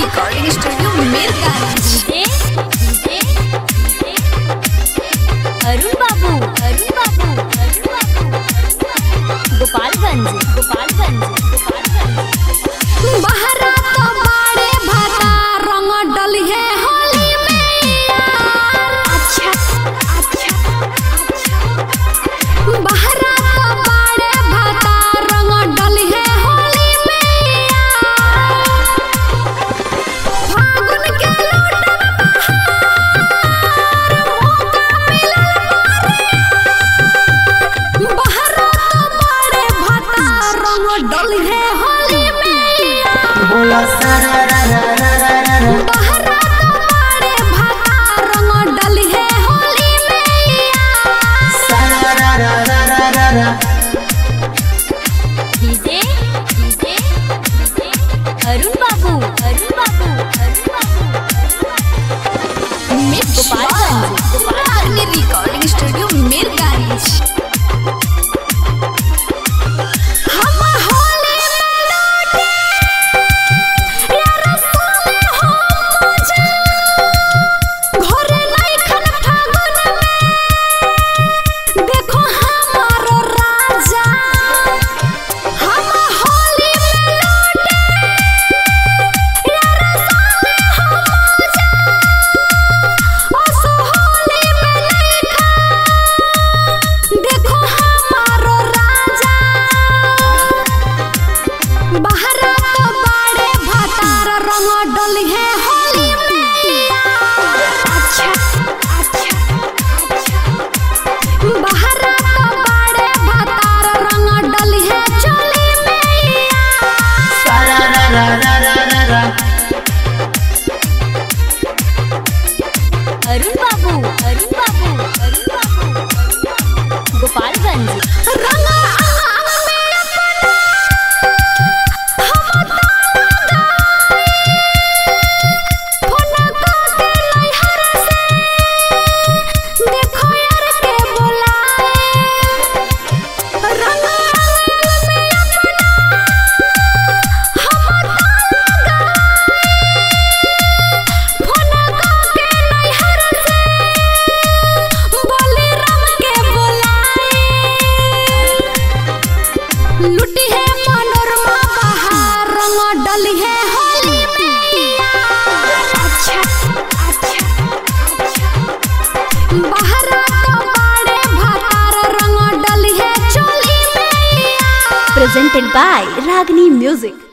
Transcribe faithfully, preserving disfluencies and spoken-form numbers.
Recording studio Mirganj. Arun Babu Arun Babu Arun Babu Gopalganj Gopalganj Gopalganj. बहरा तो बाड़े भाता रंग डली है होली में यार। अच्छा अच्छा अच्छा बहरा तो बाड़े भाता रंग डली है होली में यार। फागुन के लूटन बहार मौका मिलल मारे। बहरा तो बाड़े भाता रंग डली है होली में यार। बोला सारा रा रा रा रा रा रा। बहरा तो बाड़े भाता रंग डली है होली में यार। सारा रा रा रा रा रा रा। DJ DJ DJ Arun Babu Arun Babu Arun Babu Gopalganj Gopalganj recording studio Mirganj. हम होली में लौटे यार सोने हो मुझे। घरे नइखन फागुन में देखो हमारो राजा। हम होली में लौटे यार सोने हो मुझे। ओस होली में नइखन देखो हमारो राजा। बहरा तो बाड़े भातार रंग डली है होली में यार। अच्छा अच्छा अच्छा बहरा तो बाड़े भातार रंग डली है चोली में यार। सारा रा रा रा रा रा रा। अरुण बाबू अरुण बाबू अरुण बाबू गोपालगंज रंग आंग में अपना हम फोन करके नैहर से देखो यार के बुलाए। रंग आंग में अपना हम फोन करके नैहर से बोली राम के बुलाए। लुटी है मनोरमा बहार रंग डली है होली में यार। अच्छा अच्छा अच्छा बहरा तो बाड़े भातार रंग डली है चोली में यार। presented by Ragini Music।